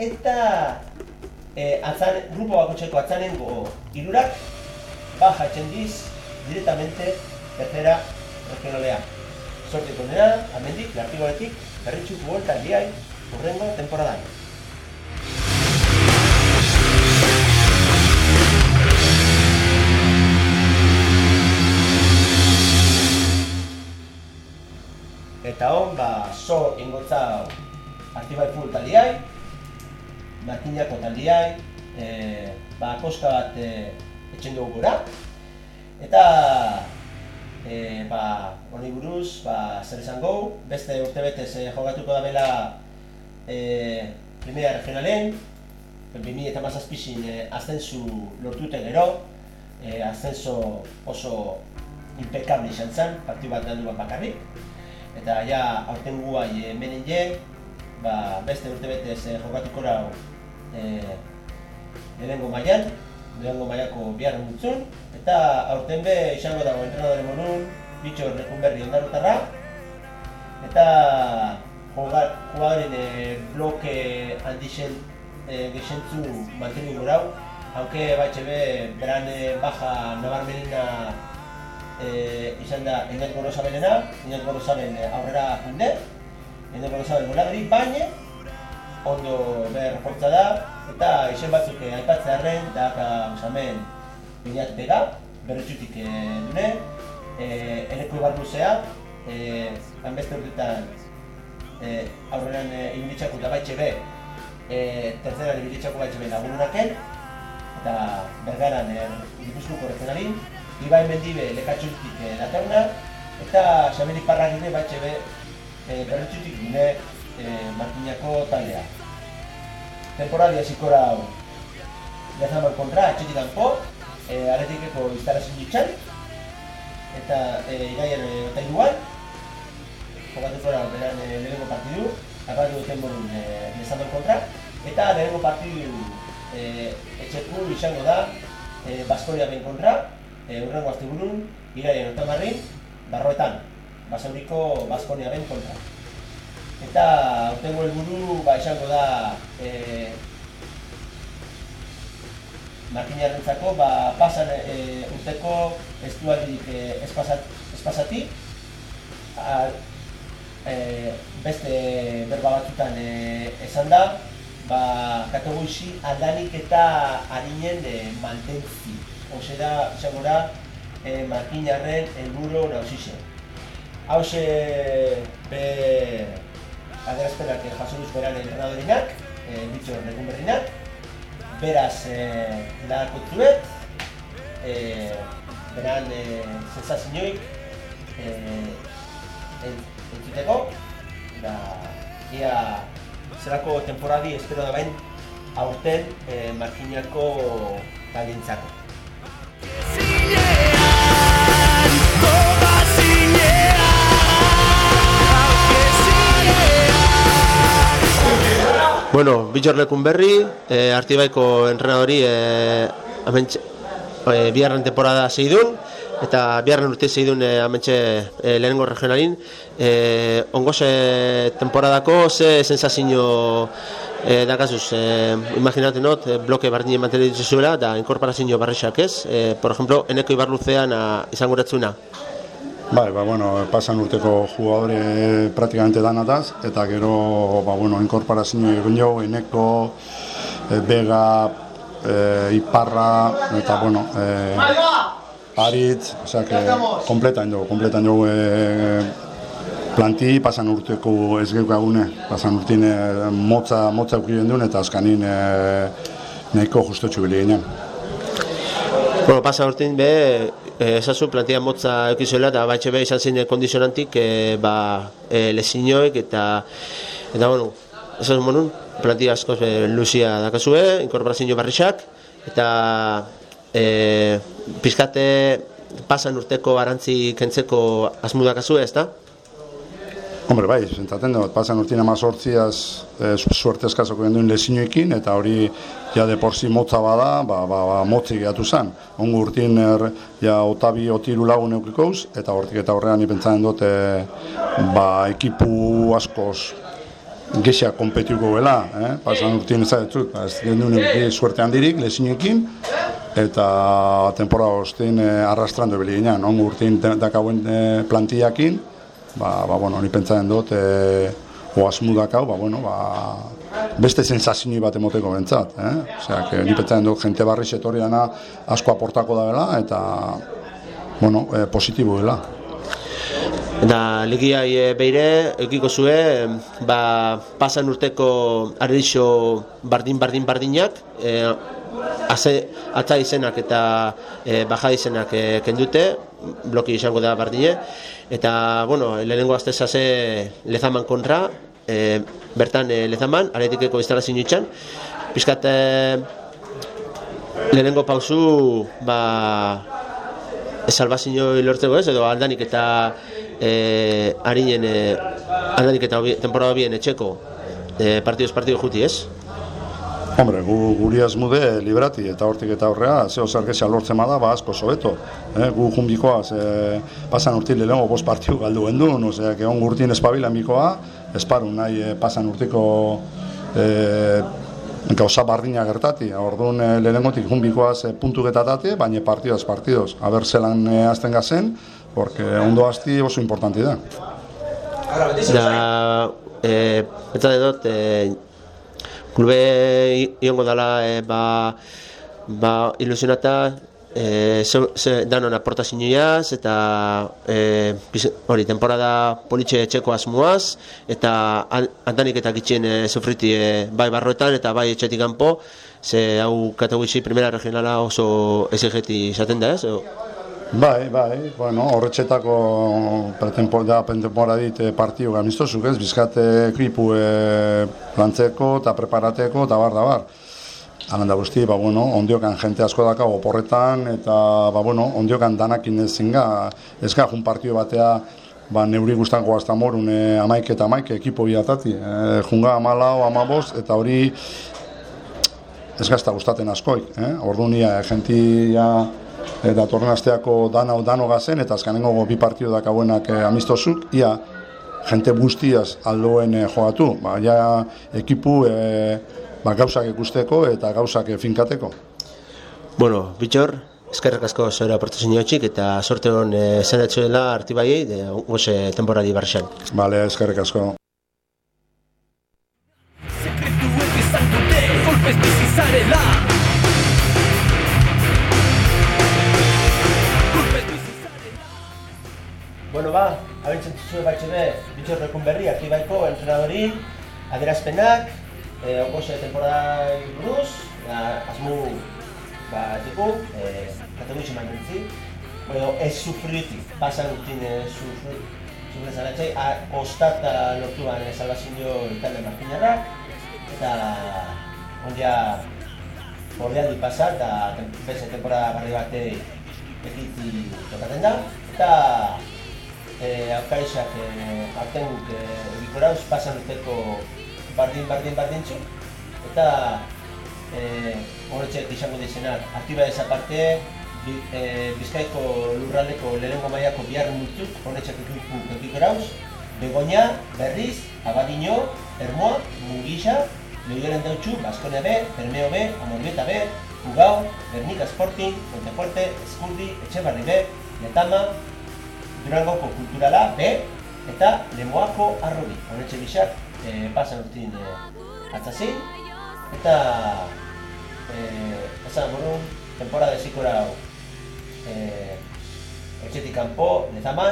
eta grupo bakotxeko atzanengo hirurak jaitzen diz directamente tercera regionalea. Sorteko nena, amendik, lartigoletik, berritxu futbol taldiai, urrengo temporadan. Eta hon, so ingotza Artibai futbol taldiai, Markinako taldiai, koska bat etxen dugu gora, eta honi buruz, zer esango, beste urtebetez jokatuko da bela primera regionalen, 2017-zin ascensu lortuten gero, ascenso oso impecable izan zen, partidu bat galdu bat bakarrik, eta ja aurten guai menenge, beste urtebetez jokatuko da lehenengo mailako biharren multzun, eta aurten be izango dago entrenadore morun, Bitxor Lekunberri ondarutarra, eta jugadoren bloke handixen gexentzu mantenu gorau, hauke baitxe be beran baja nabarmenina izan da Iñat Gorosabelena, Iñat Gorosabel aurrera junde, Iñat Gorosabel goladari, baina ondo refortza da, eta izen batzuk aipatzearen, da usamen Iñat Bega, berretxutik dune, Ereku Barbuzea, hanbeste urtetan aurreran ibilitxako da baitxe be, terceran ibilitxako baitxe be lagununaken, eta Bergaran Gipuzkoako regionalin, Ibai Mendibe lekatxutik datorna, eta Xamelik Parragine baitxe be berretxutik dune Markinako taldea. Temporaldi hasiko da Lezaman kontra, etxetik kanpo, Aretikeko instarazio ditxan, eta iraian eta iruan, jokatuko da beran lehenengo partidu, apatu duten borun Lezaman kontra, eta lehenengo partidu etxeku izango da Baskonia ben kontra, urrengo asteburun, iraian eta marrin, Barroetan, Basauriko Baskonia ben kontra. Eta aurtengo helburu izango da Markinarrentzako pasan urteko estualdirik espasati, beste berba batzutan esan da, kategoizi aldanik eta harinen mantentzi. Hauze da, izango da, Markinarren helburu nausizien. Hauze be adierazpenak jaso duz beran entrenadorinak, Bitxor Lekunberrinak, beraz lahakotzuet, beran sensazioik entzuteko, ia zelako temporadi espero da bain aurten Markinako taldintzako. Bueno, Bitxor Lekunberri, Artibaiko entrenadori biharren temporada zeidun, eta biharren urte zeidun amentxe lehenengo regionalin. Ongoze temporadako ze sensazio dakazuz, imaginaten not, bloke bardine mantendu dituzuela, da inkorporazio barrixak ez, por ejemplo, Eneko Ibarluzean izango ratzuna. Bai, bueno, pasan urteko jugadore praktikamente danataz, eta gero, inkorporazio egin jo, Eneko, Bega, Iparra, eta, Aritz, kompletan jo, planti pasan urteko ez geukagune, pasan urtin motza eukiren duen, eta azkanin nahiko justotxu bile ginen. Bueno, pasa urtin esazu plantia motza eukizuela eta baitxe izan zen kondizionantik lezinoek eta esazu monun plantia askoz luzia dakazue, inkorporazio barrixak eta pizkate pasan urteko arantzi kentzeko asmu dakazue, ez da? Hombre, bai, zentaten dut, pasan urtin 18 suerte eskazoko genduen lezinoekin, eta hori ja de por si motza bada, motzi gehatu zen. Ongo urtin otabi otiru lagun eukikouz, eta hortik eta horrean ipentzaren dut ekipu askoz gexia kompetituko gela, pasan urtin ezagetzut, ez genduen euki suerte handirik lezinoekin, eta temporada hostin arrastrando ebili ginen. Ongo urtin dakauen plantiakin, hori pentsaren dut, oasmu dakau, beste sensazio bat emoteko bentsat. Ni pentsaren dut, jente barri setoriana asko aportako da dela, eta, positibo dela. Eta ligiai beire, eukiko zue, pasan urteko ardixo bardinak, atza izenak eta baja izenak kendute, bloki izango da bardine, eta, lehenengo aztezase Lezaman kontra, bertan Lezaman, Aretikeko instalazio itxan, pizkat lehenengo pausu, salbazio lortzeko ez, edo aldanik eta harinen, aldanik eta temporada bien etxeko, partido juti ez? Hombre, guri asmude librati eta hortik eta horrea, zeo zergezia lortzen bada, asko sobeto. Gu junbikoaz, pasan urtin lehenengo 5 partidu galdu gendun, on urtin espabilan bikoa, esparun nahi pasan urtiko gauza bardina gertati. Orduan lehenengotik junbikoaz puntu getatate, baina partidoz. Aber zelan azten gazen, porque ondo asti oso importanti da. Da, betzade dut, klube iongo dela ilusionata danon aportazioaz eta hori temporada politxe etxeko asmoaz eta antanik eta gitxien sufriti bai barroetan eta bai etxetik kanpo, ze hau kategoizi primera regionala oso exigeti izaten da ez? Bai, horretxetako pretemporadit partio gamistozuk ez, bizkate ekipu plantzeko eta preparateko eta bar. Alanda guzti, ondiokan jente asko daka oporretan eta ondiokan danakin ezinga, ez ga jun partio batea neuri guztanko hasta morun amaik ekipo biatati, junga 14, 15 eta hori ez gazta gustaten askoik, orduan jentia datorren asteako dano gazen, eta azkanengo 2 partio dakauenak amistozuk, ia jente guztiaz aldoen jogatu, ekipu gauzak ikusteko eta gauzak finkateko. Bueno, Bitxor, eskerrak asko zure aportazioetxik eta sorte hon zenetzu dela Artibaiei, goze temporari barxan. Bale, eskerrak asko. Bueno, abentzen zuzue batxebe Bitxor Lekunberri, Artibaiko entrenadori, adierazpenak, ongoze temporada buruz, asmu diku, kategoizi mantentzi, ez sufritik, pasan urtin sufrezalatzei, ostat lortuan salvazio Italia Martinarrak, eta ondia bordealdi pasa eta beste temporada barri bate ekitzi tokaten da. Eta aukaizak arten guk bikorauz pasan duteko bardin-txuk. Eta horretxek izango dizenak, aktiba ez aparte, Bizkaiko lurraldeko lehenengo mailako biharren multzuk, horretxek ekikorauz, Begoña, Berriz, Abadiño, Ermoa, Munguixa, Leuderen Deutxu, Baskonia B, Bermeo B, Amorbieta B, Ugao, Bernika Sporting, Montefuerte, Eskurdi, Etxebarri B, Letama, Durangoko Kulturala B, eta Lemoako Arrobi. Horretxe bisak pasan urtin atzazin, eta esan morun, temporada ezikora etxetik kanpo,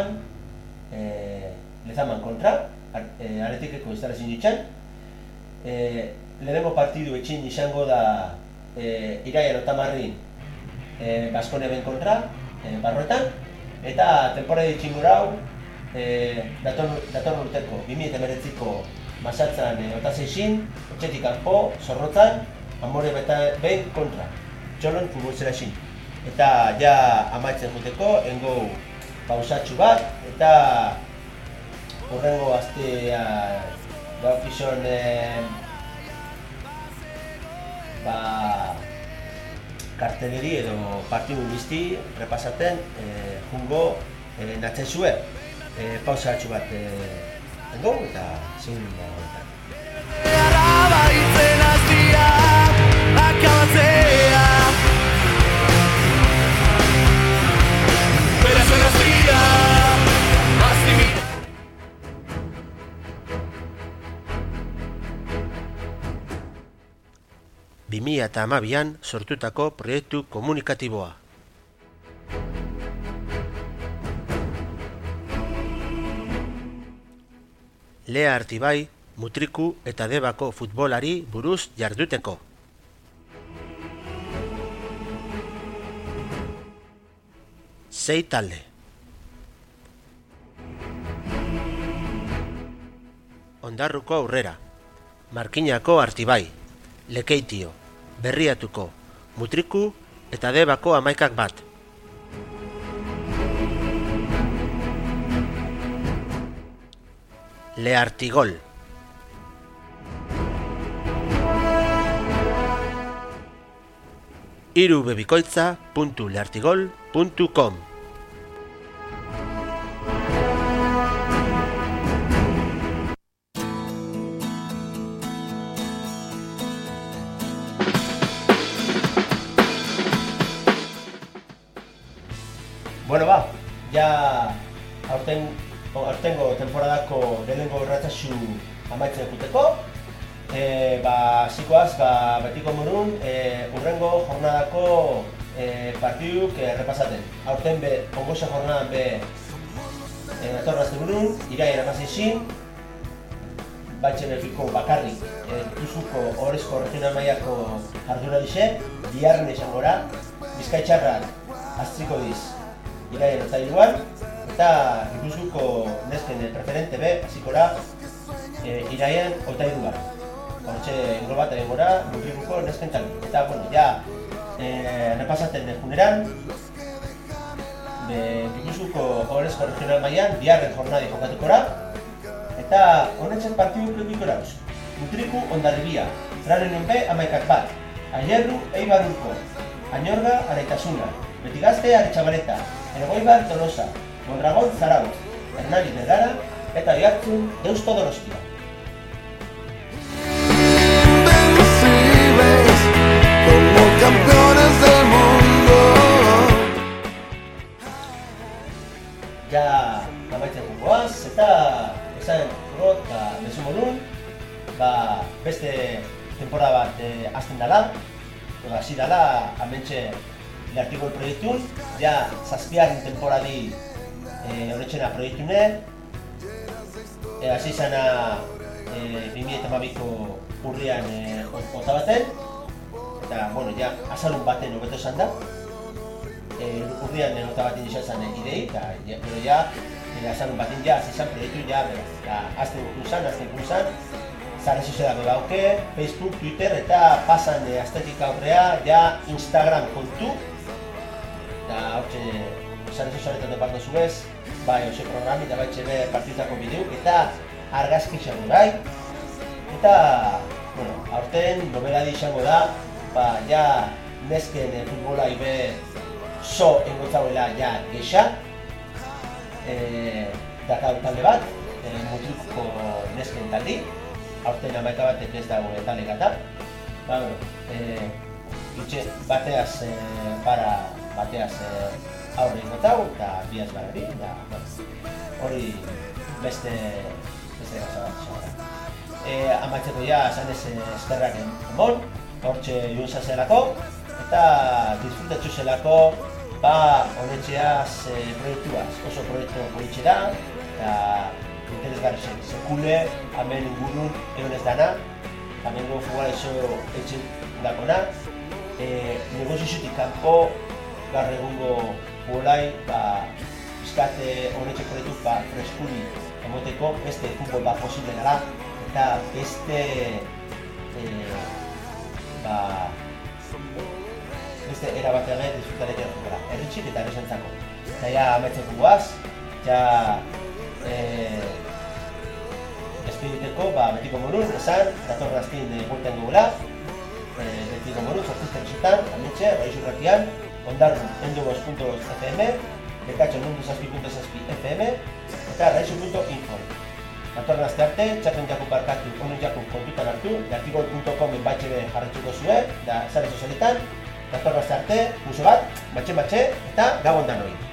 Lezaman kontra, Aretikeko instalazio ditxan. Lehenengo partidu etxin izango da iraian otamarrin Baskonia ben kontra, Barroetan. Eta temporada ditxin gura hau, datorren urteko 2019ko masatzan otazeixin, etxetik kanpo, Zorrotzan, Amore ben kontra, Txolon futbolzera xin. Eta ja amaitzen juteko, engo pausatxu bat, eta horrengo astea gaukizon karteleri edo partidu bizti repasaten jungo natzezue pausatxu bat engo eta zein da. Eta 2012an sortutako proiektu komunikatiboa. Lea Artibai, Mutriku eta Debako futbolari buruz jarduteko. Sei talde. Ondarruko Aurrera, Markinako Artibai, Lekeitio, Berriatuko, Mutriku eta Debako 11 bat. Leartigol. irubebikoitza.leartigol.com. Bueno, ja aurtengo temporadako lehenengo irratsaio amaitzen duteko. Zikoaz, betiko morun, urrengo jornadako partiduk repasaten. Aurten ongoza jornadan datorren asteburun, iraian amazeixin, batzen epiko bakarrik Tuzuko Ohorezko Regional Mailako ardura dixe, biharren izango da, Bizkaitxarrak aztriko diz iraian otailuan, eta Gipuzkoako nesken preferente B, azikora iraian otailuan. Hortxe ingo bat egin gora, Mutrikuko nesken talde. Eta, ja repasaten juneran, Gipuzkoako Ohorezko Regional Mailan biharren jornadi jokatukora, eta honetzen partiduk edukiko dauz. Mutriku Hondarribia, Frarenen B 11 bat, Aierru Eibarurko, Añorga Araitasuna, Betigazte Aretxabaleta, Elgoibar Tolosa, Mondragon Zarautz, Hernani Bergara eta Oiartzun Deusto Donostia. Ja amaitzen jokoaz, eta esan urrot, bezu modun, beste temporada bat hasten dala, hasi dala, amentxe Leartigol proiektun, ja zazpiaren temporadi horretxena proiektune, hasi izana 2012ko urrian otabaten, eta, ja azalun baten hobeto esan da, urrian otabaten izan zen idei, eta azalun baten ja hasi izan proiektu, azten kunzan, zare sozialak dauke, Facebook, Twitter eta pasan astetik aurrea ja Instagram kontu. Da hortxe zare sozialetan departu zubez, bai oso programi eta bai txebe partitako bideuk eta argazki izango bai. Eta, bueno, aurten nobeladi izango da, ja nesken futbola ibe so engotzauela ja gexa. Dakau talde bat, Mutruko nesken taldi, aurten amaika batek ez dago talde gata. Itxe bateaz aurre ingotzau eta biaz barabi, hori beste gauza bat izango da. Amaitzeko ja, zanez eskerrak emon, hortxe joan zazelako, eta disfrutatxo zelako honetxeaz proiektuaz, oso proiektu politxe da, eta interesgarri sekule, hemen ingurun egon ez dana, hemen gogo futbola iso etxen dakona, negoziozutik kanpo, gaur egungo futbolai, bizkate honetxe proiektu freskuri emoteko, beste futbol bat posible gara, eta beste erabateagai disfrutarek edo gara, erritxik eta errezentzako. Eta ja ametzeko guaz, ja despediteko, betiko morun, esan, datorren aztin gulten gugula, betiko morun, sortizten esetan, ametxe, Raixo Irratian, Ondarrun, endogos.fm, Bekatxo mundu7.7 FM, eta Raixo.info. Datorren azte arte, txapen jakun barkatu, honen jakun kontutan hartu, artigol.comen batxebe jarretxuko zuen, da zare sozialetan, datorren azte arte, muso bat, batxe, eta gabon danoi.